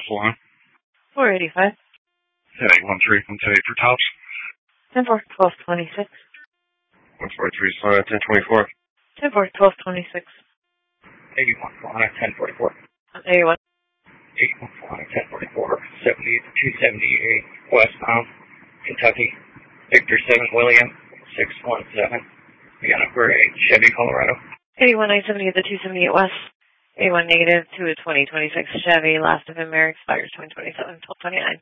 line. 485. At 813 for tops. 10 4 12 26. 143 1024. 10 4 12 26. 81 Solana 1044. 81. 81 Solana 1044. 278 westbound, Kentucky. Victor 7 William 617. We got number 8 Chevy Colorado. 81 970 at the 278 west. 81 negative to a 2026 Chevy. Last of him, expires 2027 1229.